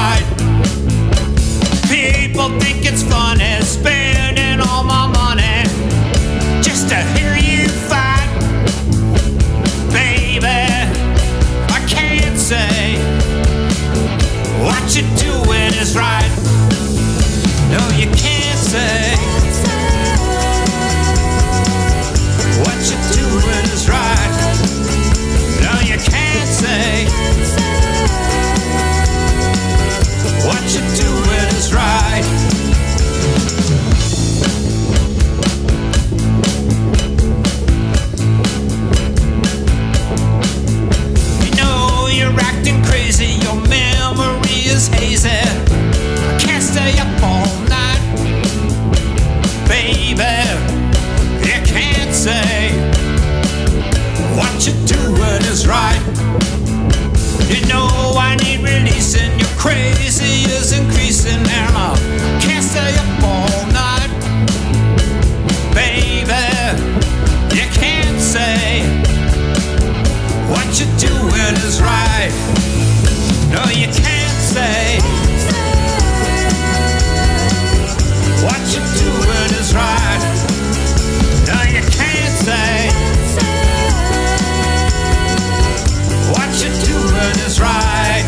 right. People think it's funny spending all my money just to hear you fight. Baby, I can't say what you're doing is right. No, you can't say what you're doing is right. No, you can't say what you're doing is right. You know you're acting crazy, your memory is hazy. I can't stay up all night. Baby, you can't say what you're doing is right. You know I need releasing, your crazy is increasing, and I can't stay up all night. Baby, you can't say what you're doing is right. No, you can't say what you're doing is right. No, you can't say what you're doing is right.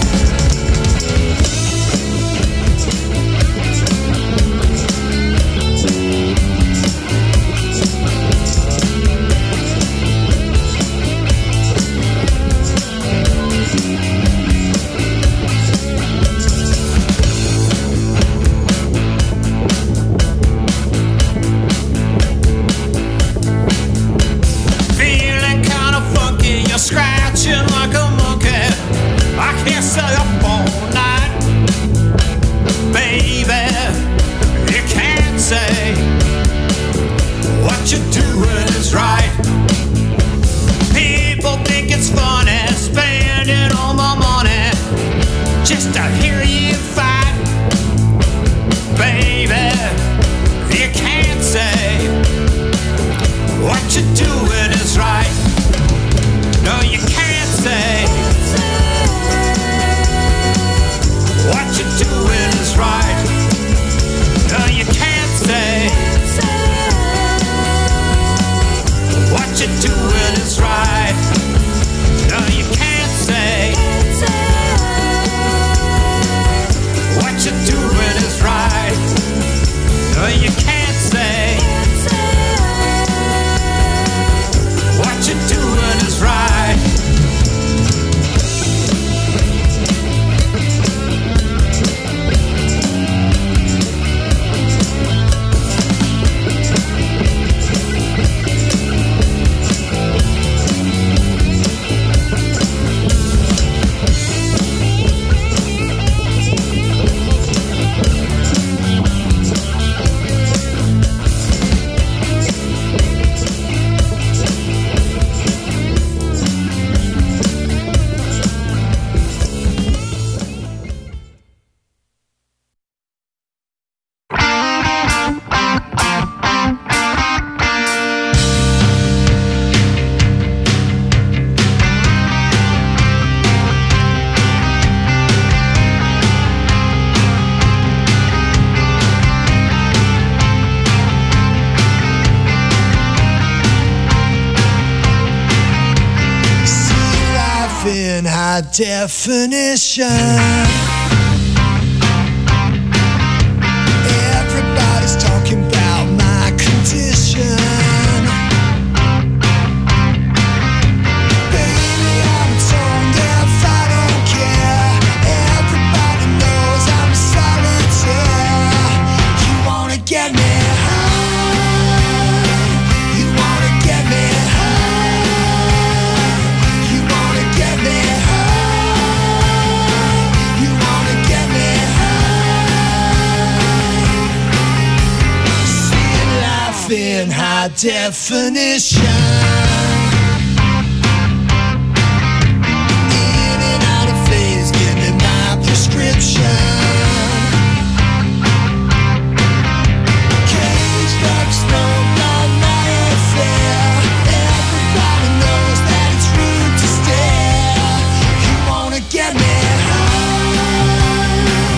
Feeling kinda funky, you're scratching like a monkey. I can't stay up all night. Baby, you can't say what you're doing is right. People think it's funny spending all my money just to hear you fight. Baby, you can't say what you're doing is right. No, you can't say what you're doing is right. No, you can't say what you're doing is right. No, you can't say what you're doing is right. No, you can't say what you're doing is right. In high definition, everybody's talking about my condition. Baby, I'm tone deaf, I don't care. Everybody knows I'm a solitaire. You wanna get me high, you wanna get me high, you wanna get me high, you wanna get me high. Seeing life in high definition. In and out of phase, give me my prescription. Caged up, smoked on my affair. Everybody knows that it's rude to stare. You wanna get me high,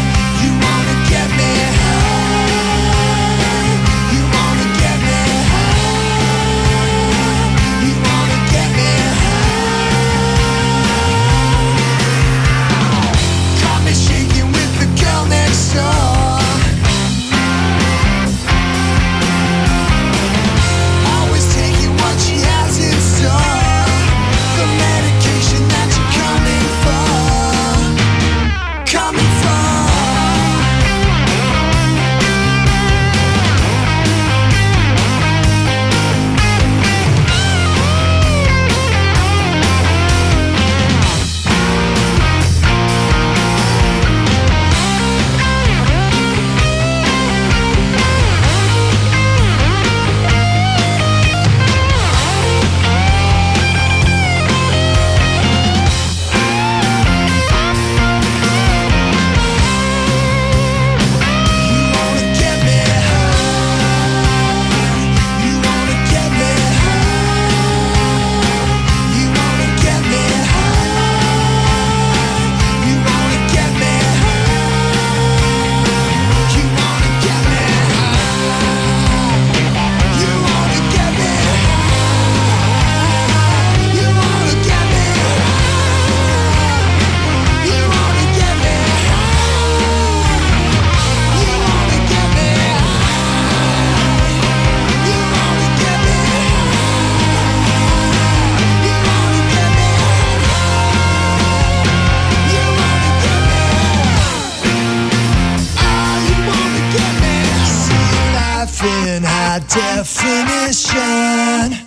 definition.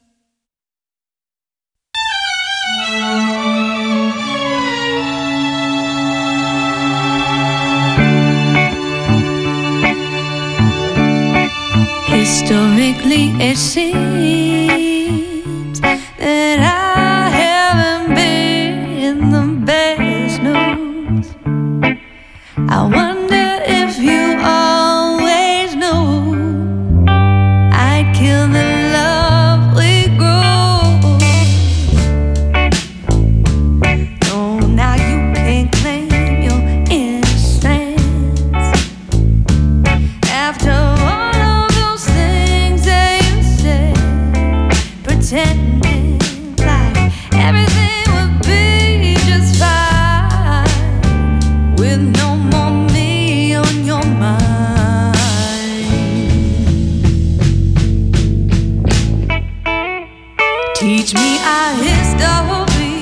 Historically, it seems that I haven't been the best news. I wonder if you always knew I'd kill the love we grew. No, now you can't claim your innocence after all of those things that you said, pretending like everything would be just fine with no more me on your mind. Teach me our history,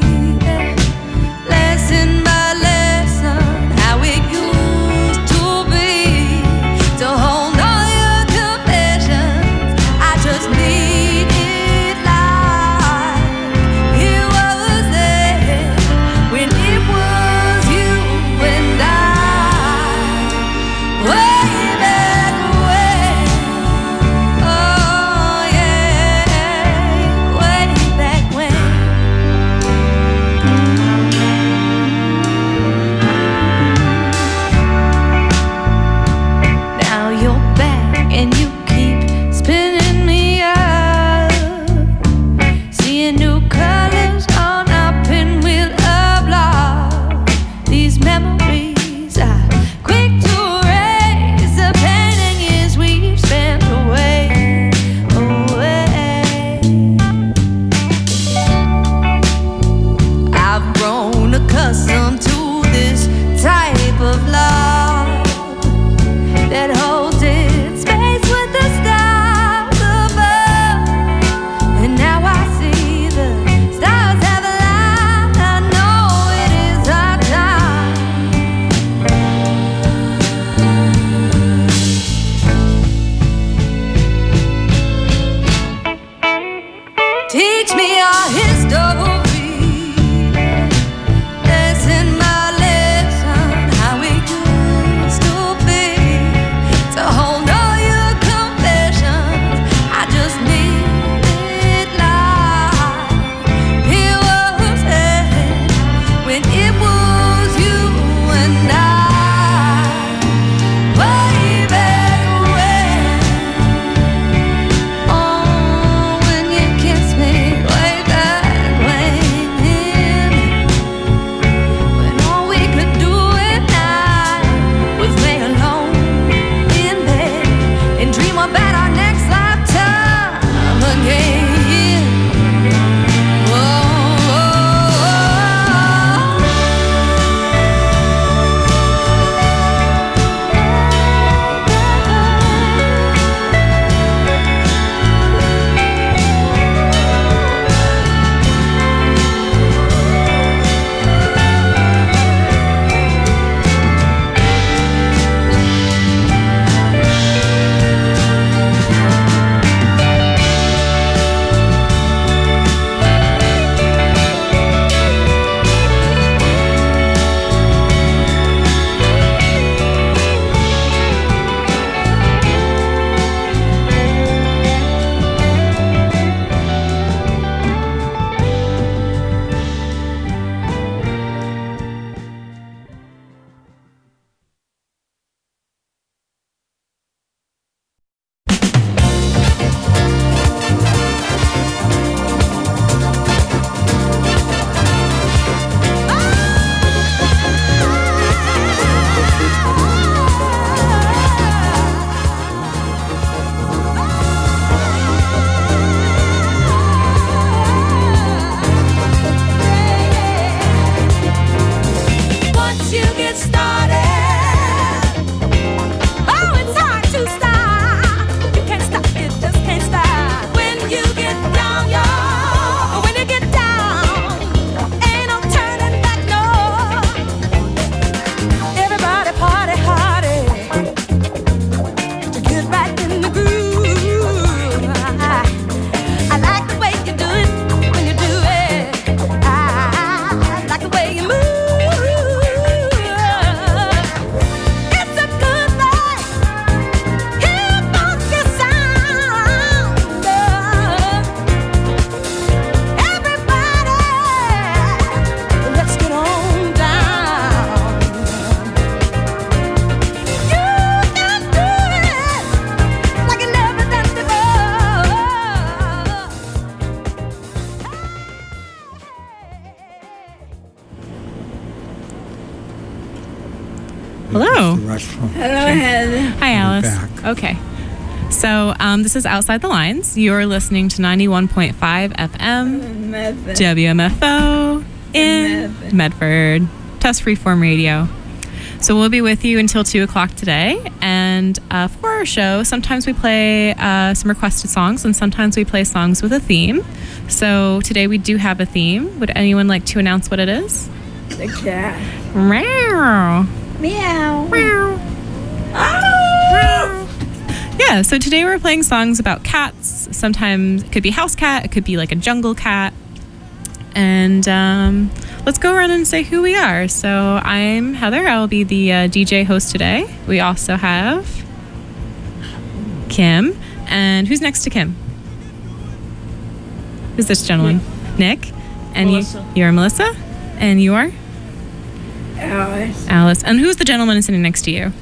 lesson by lesson, how it used to be. To hold all your confessions, I just need it like it was there when it was you and I. Hello. Use the restroom. Hello, Heather. Hi, Alice. back. Okay. So this is Outside the Lines. You're listening to 91.5 FM Medford. WMFO in Medford. Test Freeform Radio. So we'll be with you until 2 o'clock today. And for our show, sometimes we play some requested songs and sometimes we play songs with a theme. So today we do have a theme. Would anyone like to announce what it is? The cat. Meow. Meow. Meow. Oh! Yeah, so today we're playing songs about cats. Sometimes it could be house cat, it could be like a jungle cat. And let's go around and say who we are. So I'm Heather. I will be the DJ host today. We also have Kim. And who's next to Kim? Who's this gentleman? Nick. And Melissa. you're Melissa. And you are? Alice. Alice. And who's the gentleman sitting next to you?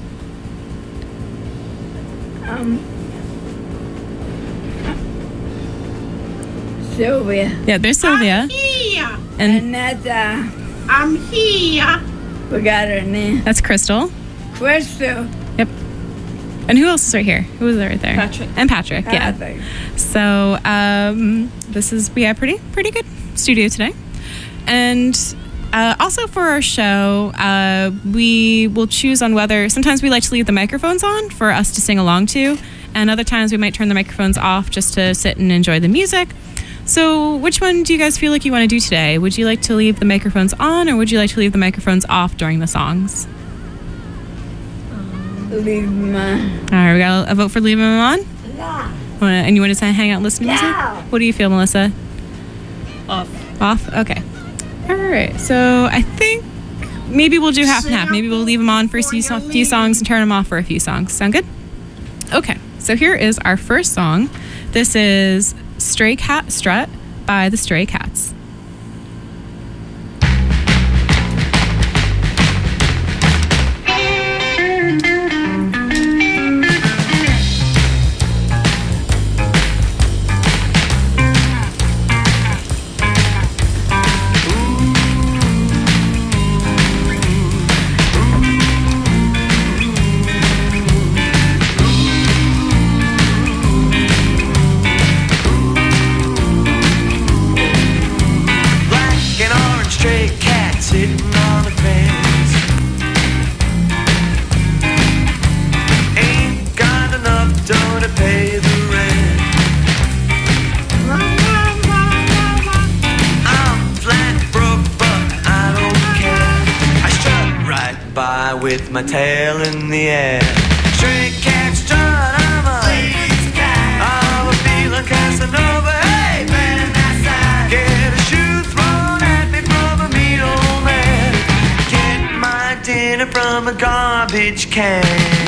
Sylvia. Yeah, there's Sylvia. Here. And And that's, I'm here. forgot her name. that's Crystal. Crystal. Yep. And who else is right here? Who is right there? Patrick. And Patrick, yeah. Patrick. So we have pretty good studio today. And also for our show, we will choose on whether, sometimes we like to leave the microphones on for us to sing along to, and other times we might turn the microphones off just to sit and enjoy the music. So which one do you guys feel like you want to do today? Would you like to leave the microphones on, or would you like to leave the microphones off during the songs? Leave my. All right, we got a vote for leaving them on? And you want to hang out and listen to music? What do you feel, Melissa? Off? Okay. All right. So I think maybe we'll do half and half. Maybe we'll leave them on for a few songs and turn them off for a few songs. Sound good? Okay. So here is our first song. This is Stray Cat Strut by the Stray Cats. With my tail in the air, stray cat strut, I'm a feeling Casanova. Hey man, get a shoe thrown at me from a mean old man. Get my dinner from a garbage can.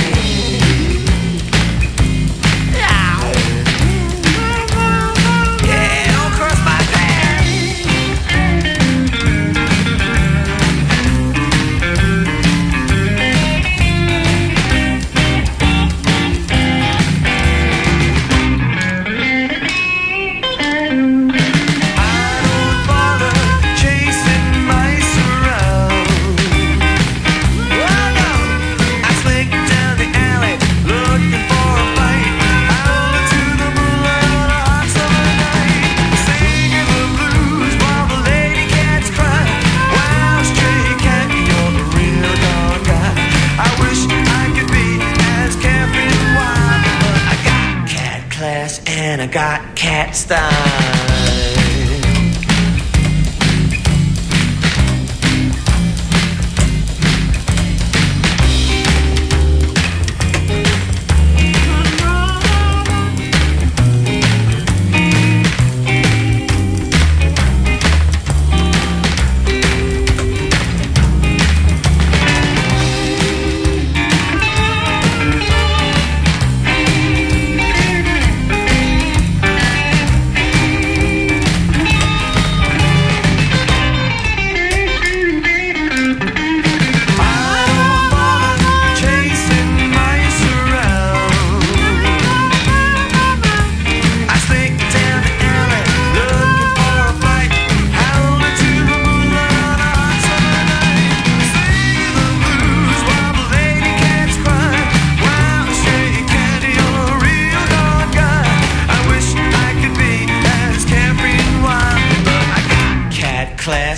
And I got cat style.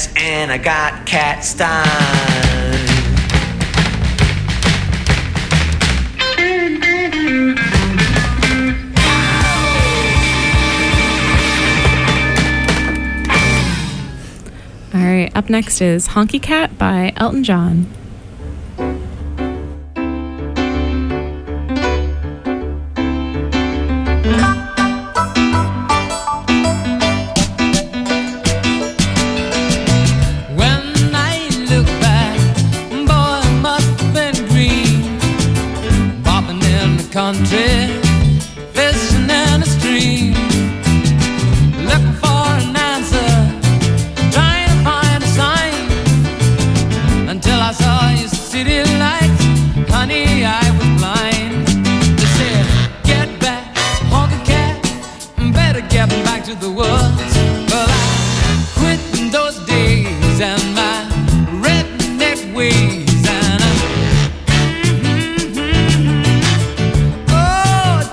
rats and I got cat style. All right, up next is Honky Cat by Elton John. Country, fishing in a stream, looking for an answer, trying to find a sign, until I saw your city lights, honey, I was blind. They said, get back, honky cat, better get back to the woods. Well, I quit in those days and my redneck ways.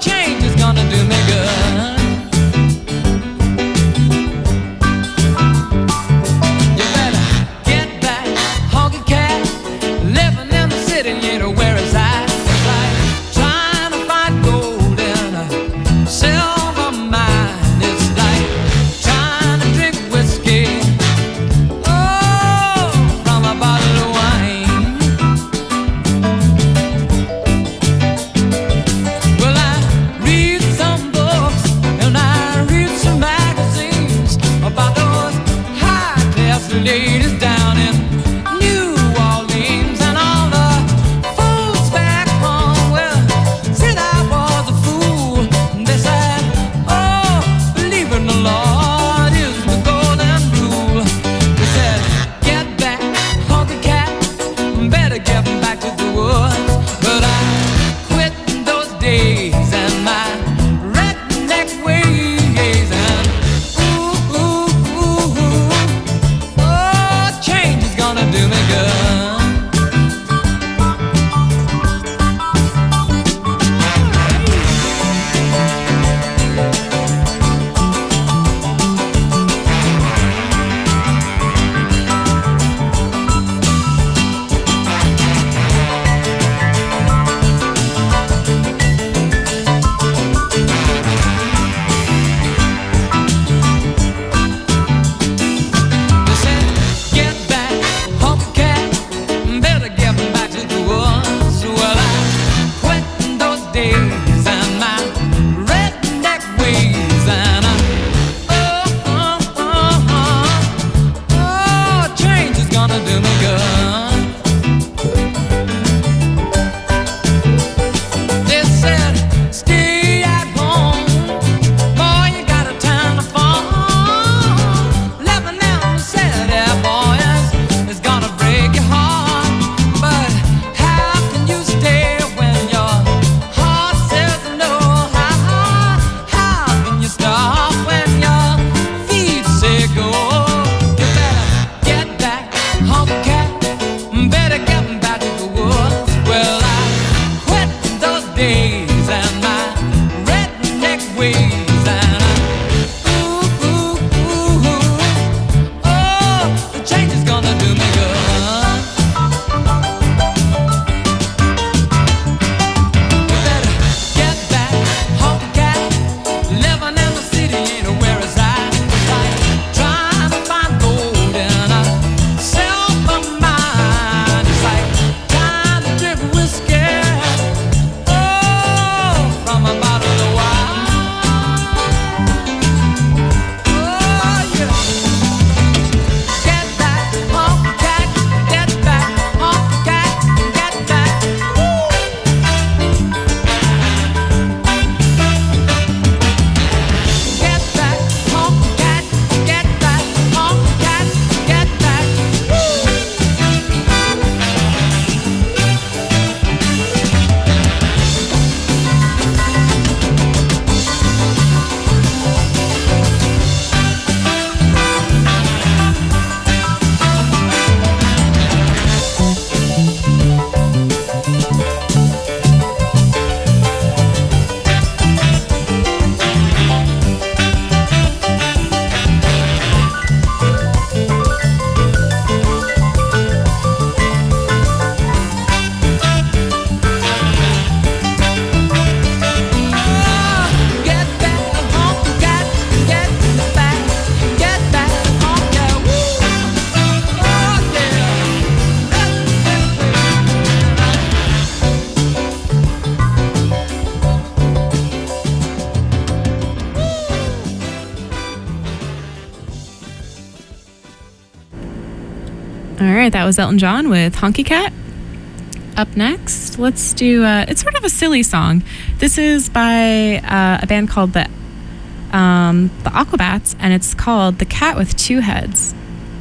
All right, that was Elton John with Honky Cat. Up next, let's do, it's sort of a silly song. This is by a band called the Aquabats, and it's called The Cat with Two Heads.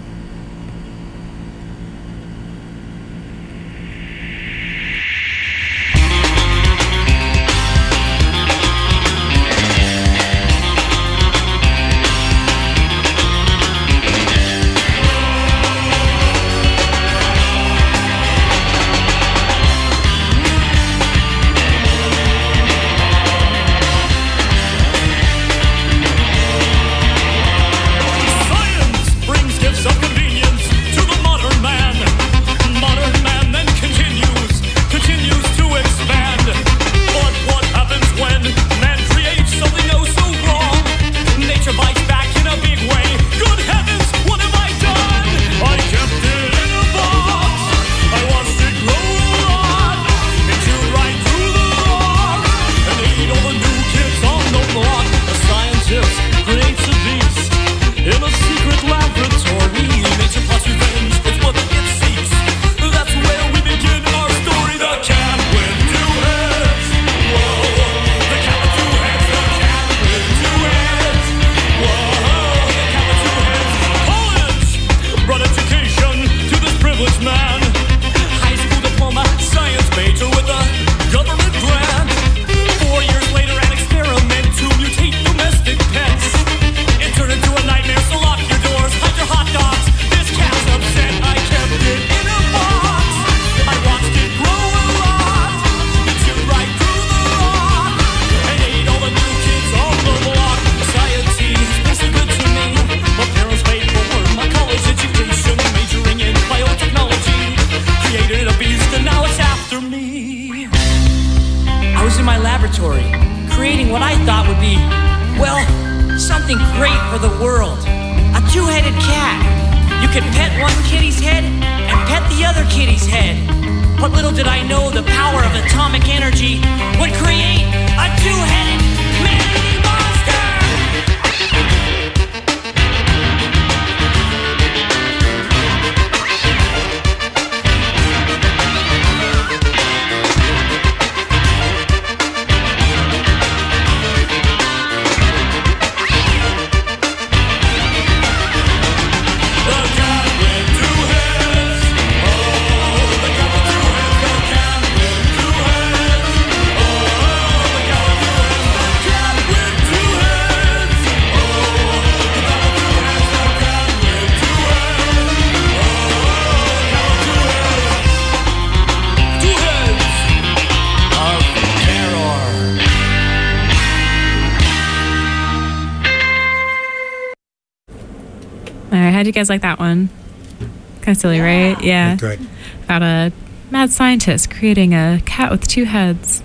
How'd you guys like that one? Kind of silly, right? Yeah. Good. About a mad scientist creating a cat with two heads.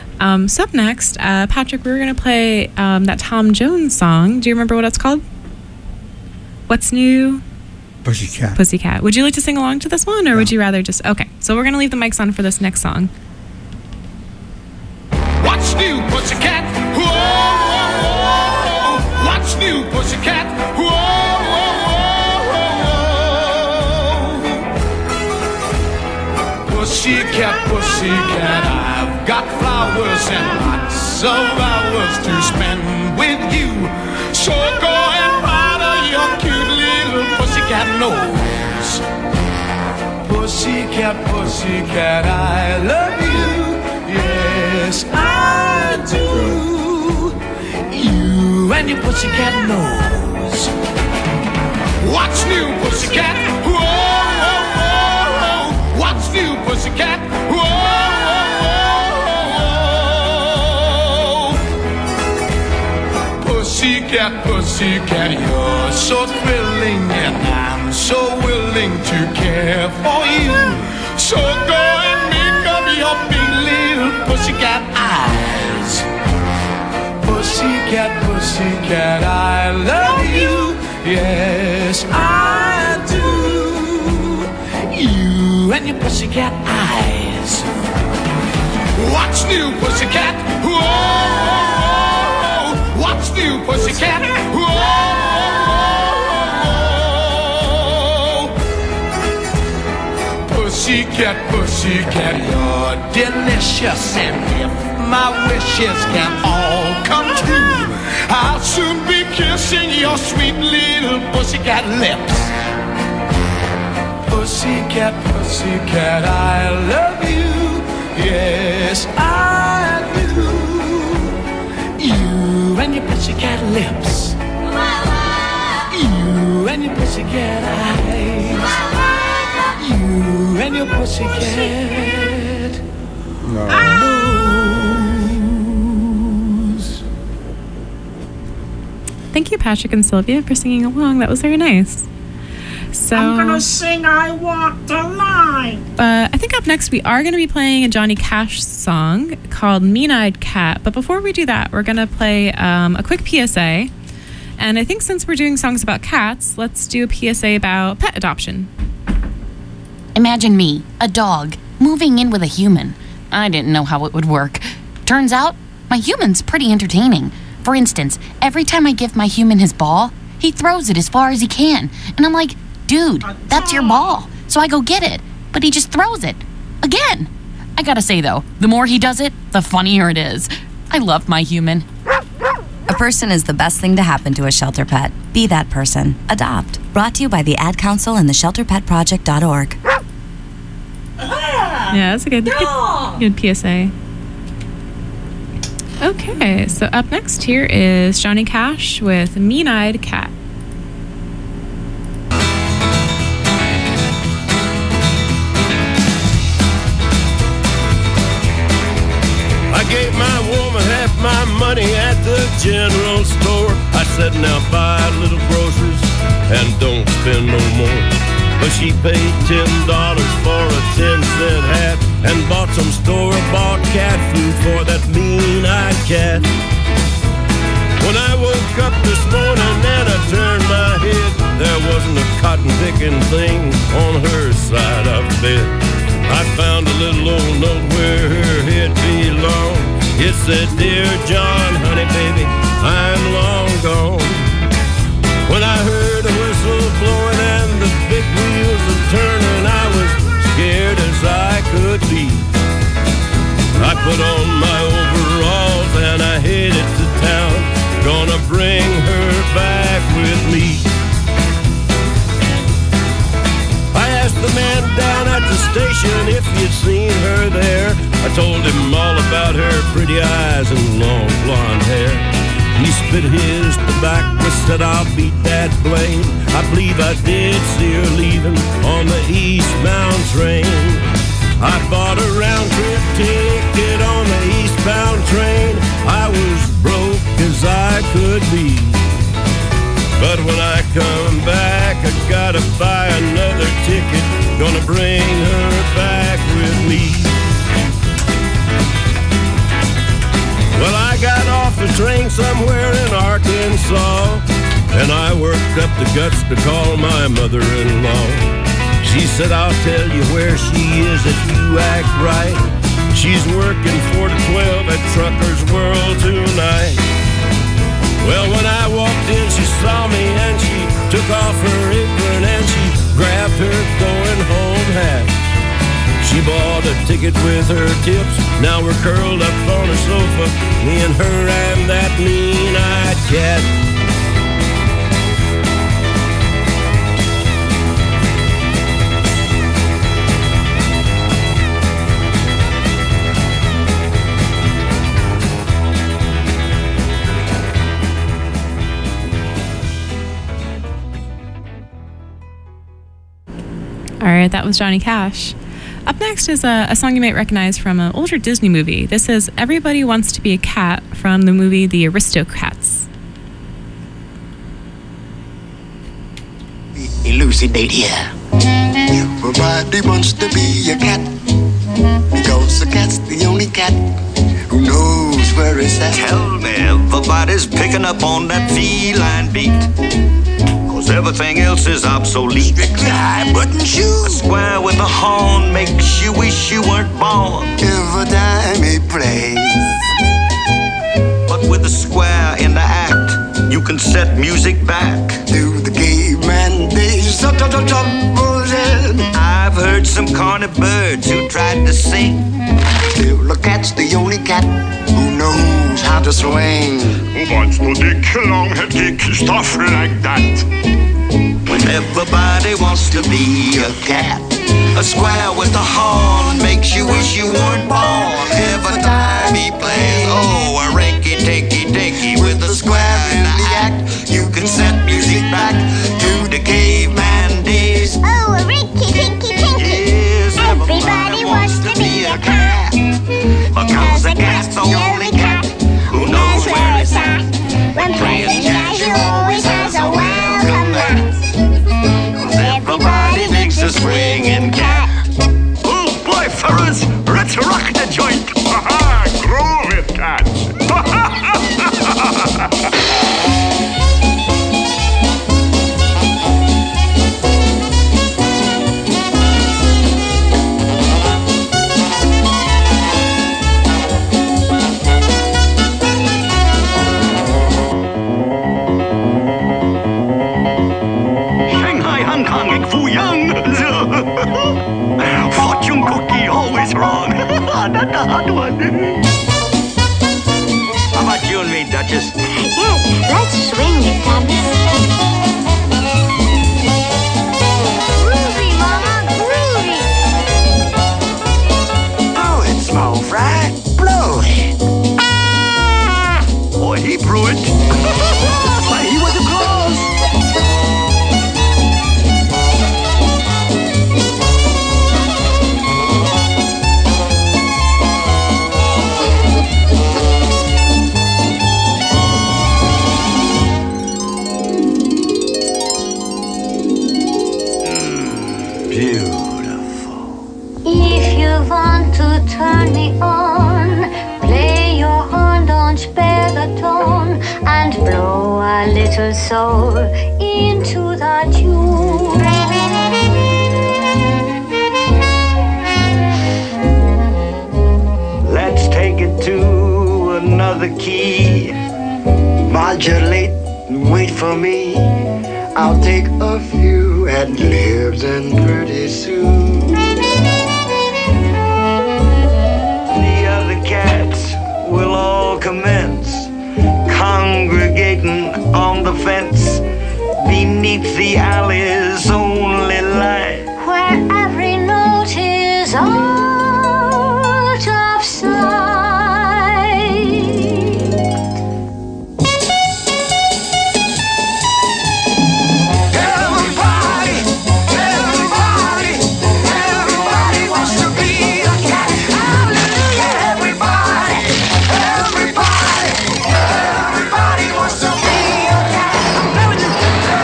So up next, Patrick, we were going to play that Tom Jones song. Do you remember what it's called? What's New? Pussycat. Pussycat. Would you like to sing along to this one, or would you rather just... Okay, so we're going to leave the mics on for this next song. What's new, pussycat? Whoa, whoa, whoa. What's new, pussycat? Whoa, whoa, whoa, whoa. Pussycat, pussycat, I've got flowers and lots of hours to spend with you. So go and powder your cute little pussycat nose. Pussycat, pussycat, I love you. Yes, I do. You and your pussycat nose. What's new, pussycat? Whoa, whoa, whoa, whoa. What's new, pussycat? Whoa, whoa, whoa. Pussycat, pussycat, you're so thrilling, and I'm so willing to care for you. So go and make up your big little pussycat eyes. Pussycat, pussycat, I love you. Yes, I do. You and your pussycat eyes. What's new, pussycat? Whoa, what's new, pussycat? Whoa. pussycat, you're delicious, and if my wishes can all come true, I'll soon be kissing your sweet little pussycat lips. Pussycat, pussycat, I love you. Yes, I do. You and your pussycat lips. You and your pussycat eyes. You and your pussycat nose. Thank you, Patrick and Sylvia, for singing along. That was very nice. So I'm gonna sing I Walk the Line. I think up next we are going to be playing a Johnny Cash song called Mean-Eyed Cat. But before we do that, we're going to play a quick PSA. And I think since we're doing songs about cats, let's do a PSA about pet adoption. Imagine me, a dog, moving in with a human. I didn't know how it would work. Turns out, my human's pretty entertaining. For instance, every time I give my human his ball, he throws it as far as he can. And I'm like, dude, that's your ball. So I go get it, but he just throws it. Again. I gotta say though, the more he does it, the funnier it is. I love my human. A person is the best thing to happen to a shelter pet. Be that person. Adopt. Brought to you by the Ad Council and the ShelterPetProject.org. Yeah, that's a good PSA. Okay, so up next here is Johnny Cash with Mean-Eyed Cat. I gave my woman half my money at the general store. I said, now buy little groceries and don't spend no more. But she paid $10 for a 10-cent hat and bought some store-bought cat food for that mean-eyed cat. When I woke up this morning and I turned my head, there wasn't a cotton-picking thing on her side of the bed. I found a little old note where her head belonged. It said, Dear John, honey, baby, I'm long gone. When I heard the whistle blowing and the big wheels a turning, I was scared as I could be. I put on my overalls and I headed to town, gonna bring her back with me. I asked the man down at the station if you'd seen her there. I told him all about her pretty eyes and long blonde hair. He spit his tobacco, said I'll beat that blame. I believe I did see her leaving on the eastbound train. I bought a round-trip ticket on the eastbound train. I was broke as I could be. But when I come back, I gotta buy another ticket. Gonna bring her back with me. Well, I got off the train somewhere in Arkansas, and I worked up the guts to call my mother-in-law. She said, I'll tell you where she is if you act right. She's working 4 to 12 at Trucker's World tonight. Well, when I walked in, she saw me and she took off her apron and she grabbed her going home hat. She bought a ticket with her tips. Now we're curled up on a sofa, me and her and that mean-eyed cat. All right, that was Johnny Cash. Up next is a song you might recognize from an older Disney movie. This is Everybody Wants to Be a Cat from the movie The Aristocats. Elucidate here. Everybody wants to be a cat, because a cat's the only cat who knows where it's at. Tell me, everybody's picking up on that feline beat, 'cause everything else is obsolete. Strictly high button shoes. A square with a horn makes you wish you weren't born. Every time he plays, but with a square in the act, you can set music back to the caveman days. I've heard some corny birds who tried to sing. The cat's the only cat who knows how to swing. Wants to dick long-head dick stuff like that. When everybody wants to be a cat, a square with a horn makes you wish you weren't born. Every time he plays, oh, a rinky-tinky-dinky with a square in the act, you can set music back to the caveman days. Oh, a rinky-tinky-tinky. Yes, everybody wants to be a cat. Because a cat's the only cat who knows where it's at. When playing jazz, you always has a welcome mat. Everybody thinks a swinging cat. Oh boy, fellas, let's rock the joint. Ha-ha, groove it, cat. Shanghai, Hong Kong, ik Fuyang. Fortune cookie, always wrong. That's a hard one. How about you and me, Duchess? Yes, let's swing it, Thomas. Groovy, Mama, groovy. Oh, it's small fry. Blow it. Boy, he blew it. Why, he was a close. If you want to turn me on, play your horn, don't spare the tone, and blow a little soul into the tune. Let's take it to another key. Modulate and wait for me. I'll take a few ad-libs and pretty soon The other cats will all commence congregating on the fence beneath the alley's only light. Where every note is out of sight. Everybody wants to be a cat. Hallelujah. Everybody wants to be a cat. I'm telling you.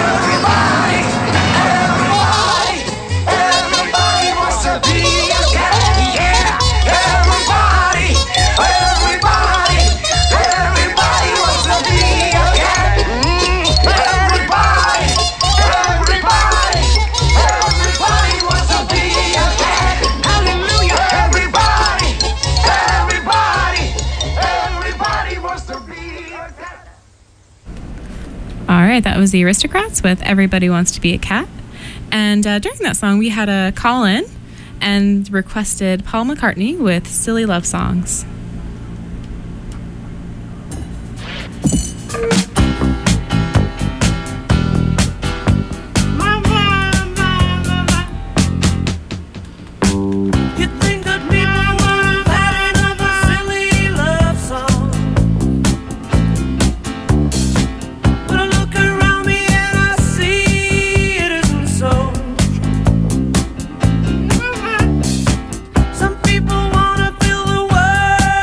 Everybody wants to be a cat. Yeah. Everybody wants to be a cat. Everybody wants to be a cat. Hallelujah. Everybody wants to be a cat. All right, that was the Aristocrats with Everybody Wants to Be a Cat. And during that song, we had a call in and requested Paul McCartney with Silly Love Songs. You think that people would have had another silly love song? But I look around me and I see it isn't so. Some people wanna fill the world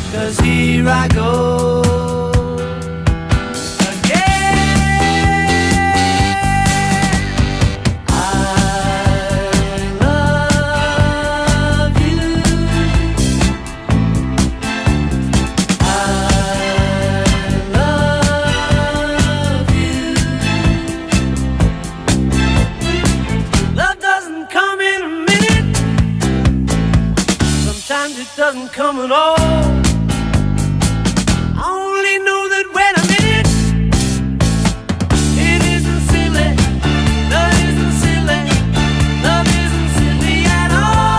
'cause here I go. Doesn't come at all. I only know that when I'm in it, it isn't silly. Love isn't silly. Love isn't silly at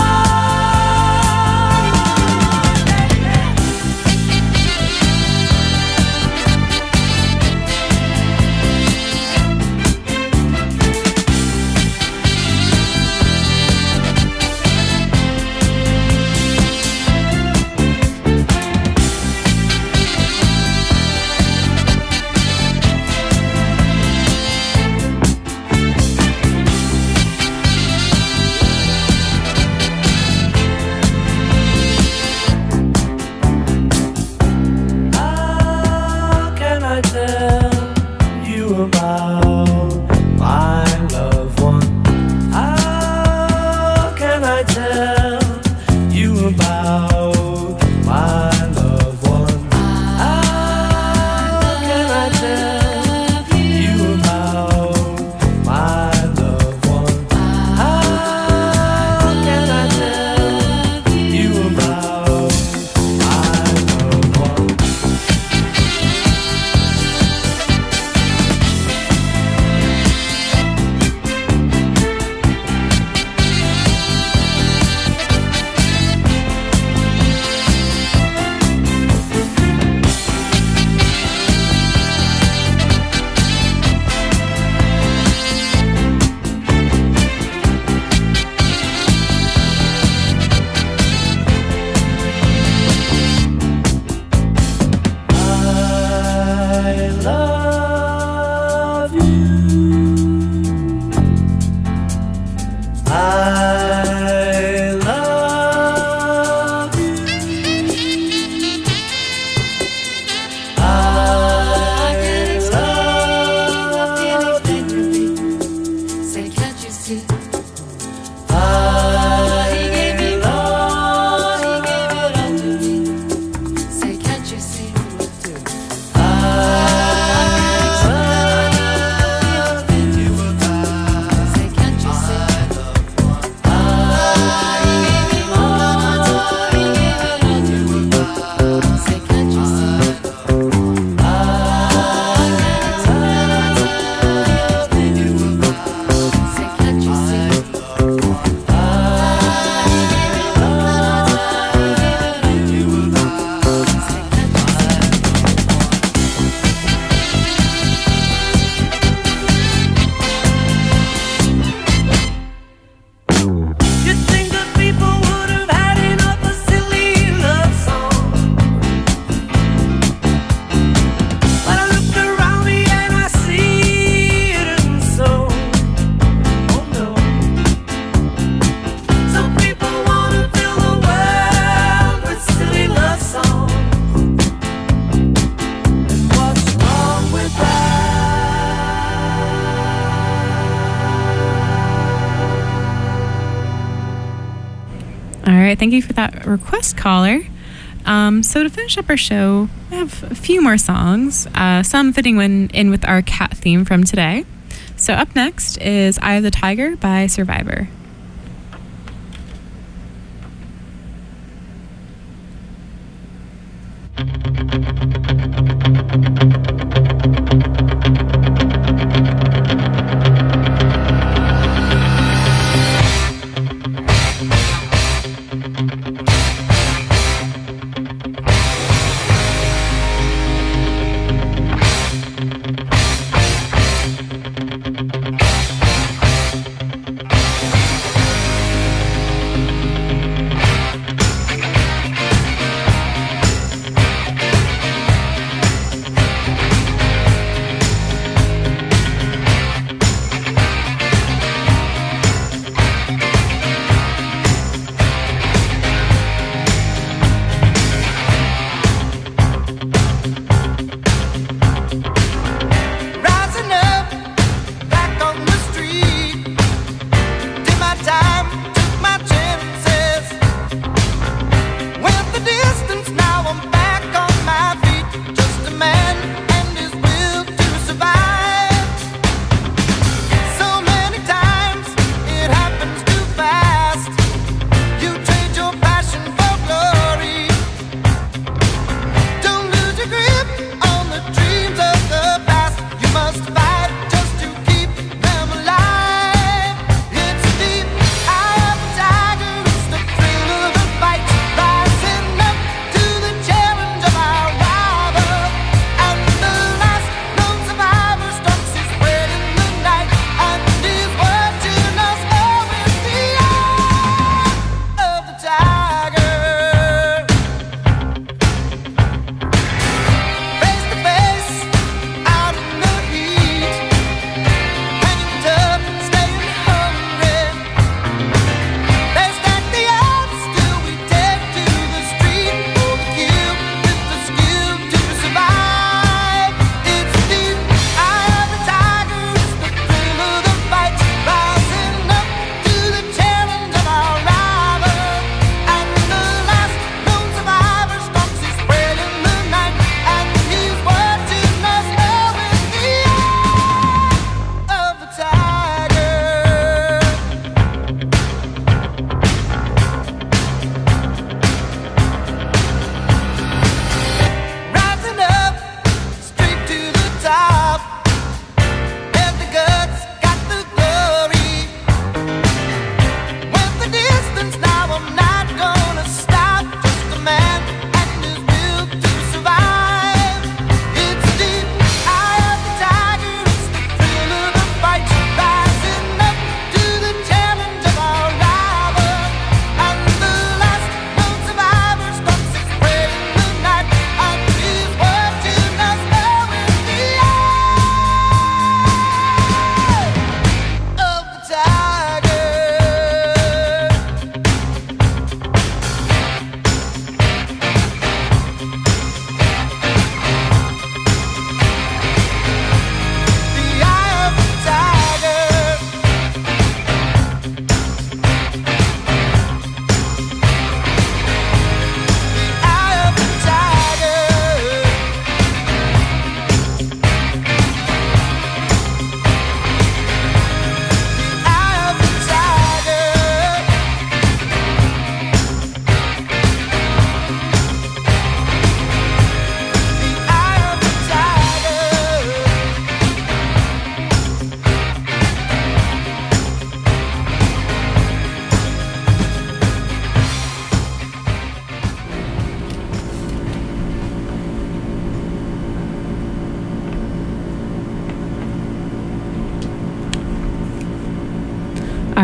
All right, thank you for that request, caller. So to finish up our show, we have a few more songs, some fitting in with our cat theme from today. So up next is Eye of the Tiger by Survivor.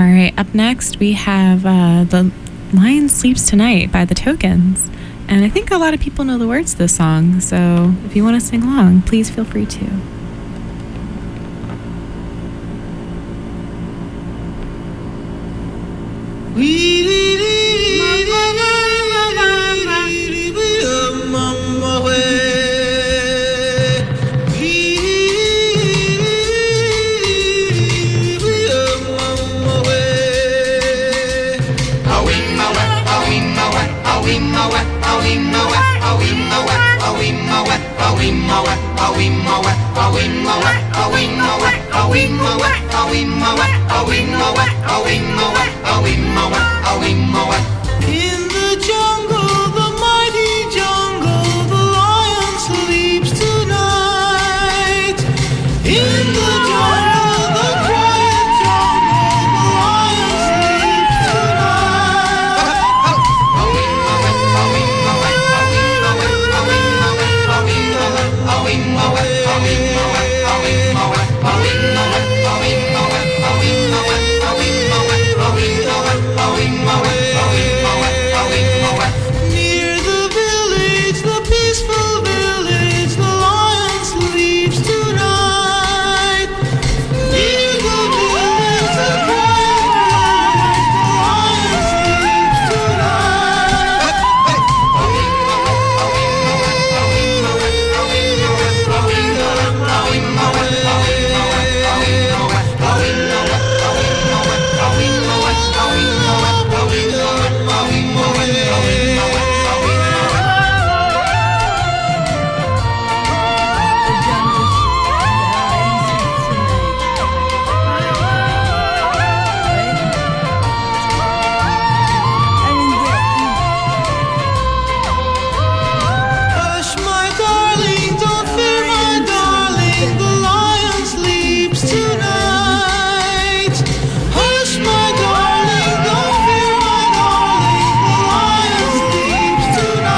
right, up next we have The Lion Sleeps Tonight by The Tokens. And I think a lot of people know the words to this song, so if you want to sing along, please feel free to. In the jungle, the mighty jungle, the lion sleeps tonight. In the jungle, the quiet jungle, the lion sleeps Near the village, the peaceful village, the lion sleeps tonight. Near the village, the quiet village, the lion Hush, my darling, don't fear, my darling, the lion sleeps tonight. Hush, my darling, don't fear, my darling, the lion sleeps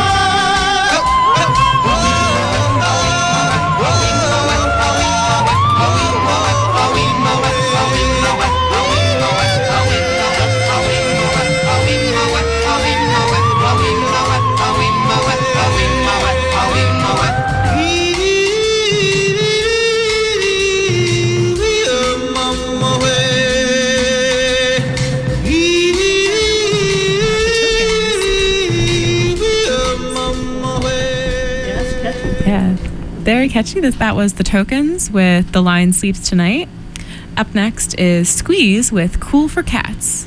Yeah, very catchy. That was The Tokens with The Lion Sleeps Tonight. Up next is Squeeze with Cool for Cats.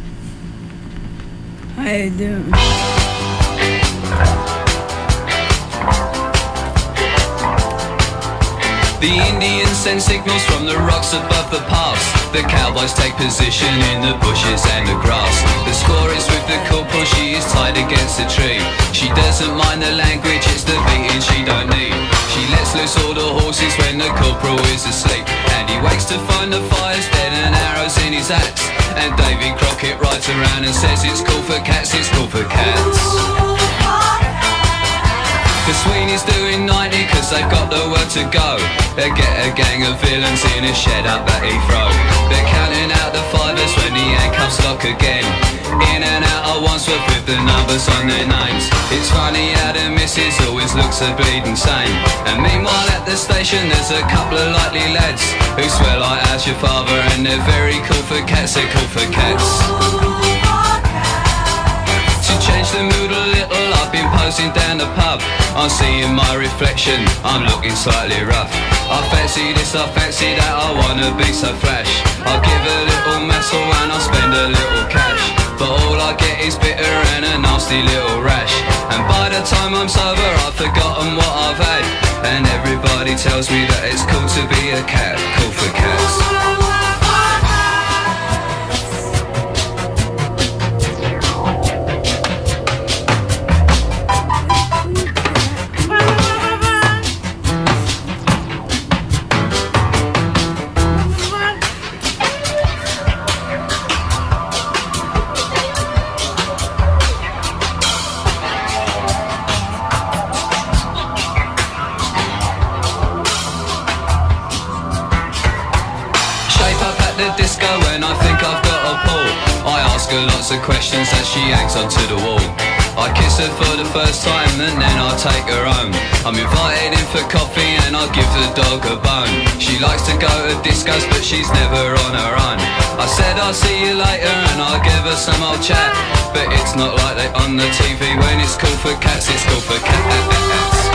How you doing? The Indians send signals from the rocks above the pass. The cowboys take position in the bushes and the grass. The score is with the corporal, she is tied against a tree. She doesn't mind the language, it's the beating she don't need. She lets loose all the horses when the corporal is asleep. And he wakes to find the fire's dead and arrows in his axe. And Davy Crockett rides around and says it's cool for cats, it's cool for cats. The Sweeney's doing 90 cause they've got the word to go. They get a gang of villains in a shed up at Heathrow. They're counting out the fivers when the handcuffs lock again. In and out of Wandsworth with the numbers on their names. It's funny how the missus always looks a bleeding sane. And meanwhile at the station there's a couple of likely lads who swear like as your father, and they're very cool for cats, they're cool for cats. To change the mood a little, I've been posing down the pub. I'm seeing my reflection, I'm looking slightly rough. I fancy this, I fancy that, I wanna be so flash. I'll give a little muscle and I'll spend a little cash. But all I get is bitter and a nasty little rash. And by the time I'm sober I've forgotten what I've had. And everybody tells me that it's cool to be a cat, cool for cats. Disco when I think I've got a pull. ask her lots of questions as she hangs onto the wall. I kiss her for the first time and then I take her home. I'm invited in for coffee and I give the dog a bone. She likes to go to discos but she's never on her own. I said I'll see you later and I'll give her some old chat, but it's not like they on the TV. When it's cool for cats, it's cool for cats.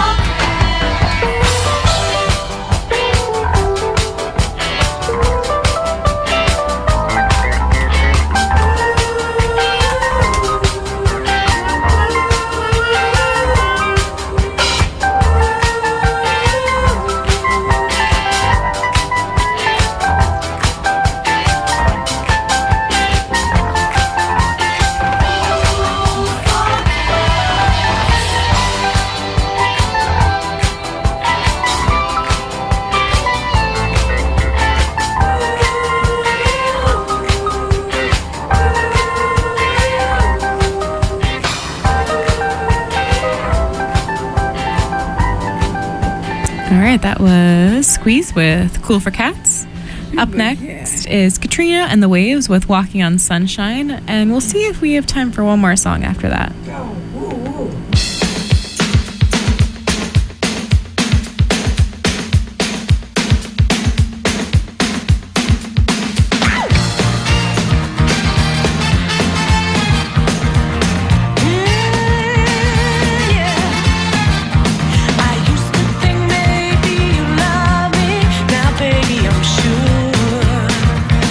All right, that was Squeeze with Cool for Cats. Up next is Katrina and the Waves with Walking on Sunshine, and we'll see if we have time for one more song after that.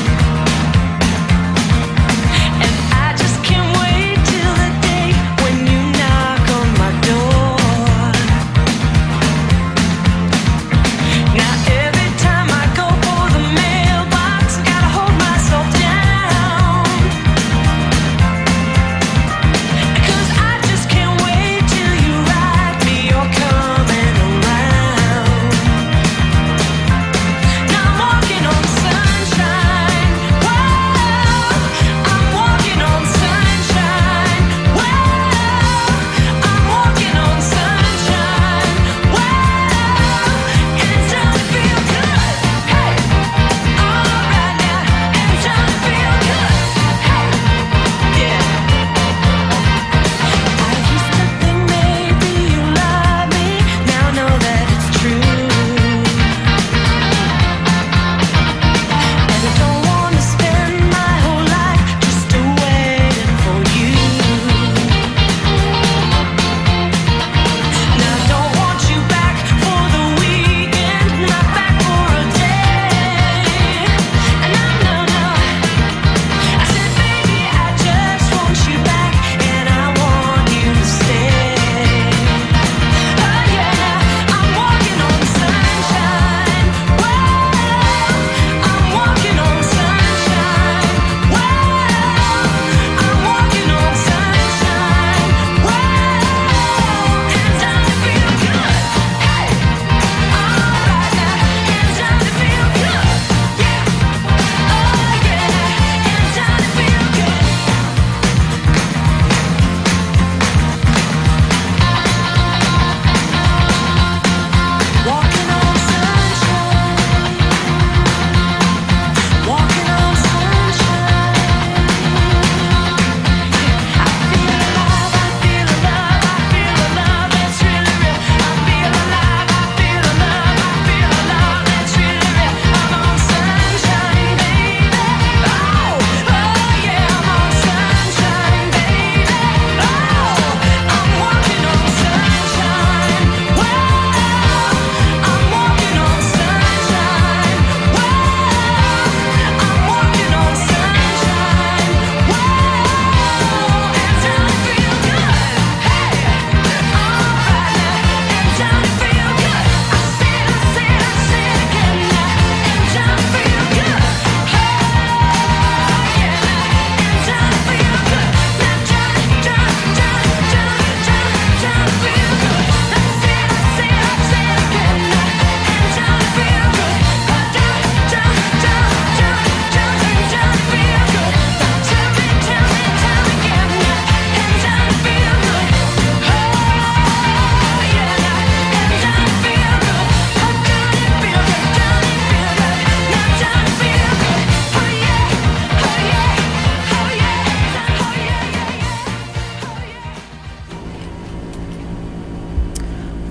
And I just can't wait till the day when you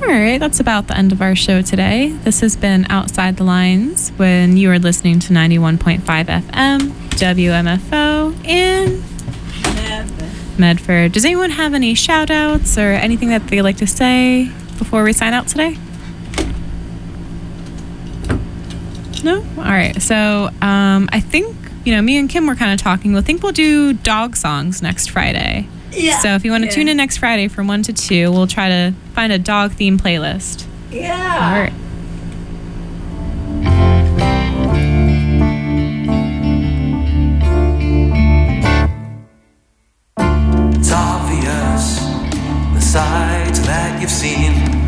right, that's about the end of our show today. This has been Outside the Lines when you are listening to 91.5 FM, WMFO in Medford. Does anyone have any shout outs or anything that they'd like to say before we sign out today? No? All right. So I think, me and Kim were kind of talking. I think we'll do dog songs next Friday. Yeah. So if you want to tune in next Friday from 1 to 2, we'll try to find a dog-themed playlist. Yeah. All right.